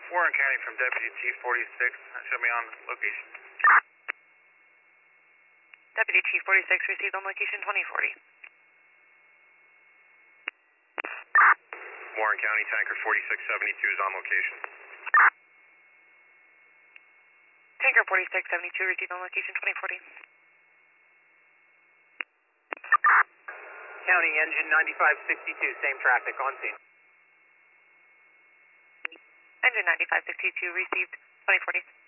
Warren County from Deputy Chief 46. Show me on location. Deputy Chief 46 received on location 2040. Warren County Tanker 4672 is on location. Tanker 4672 received on location 2040. County Engine 9562, same traffic, on scene. Engine 9562 received 2040.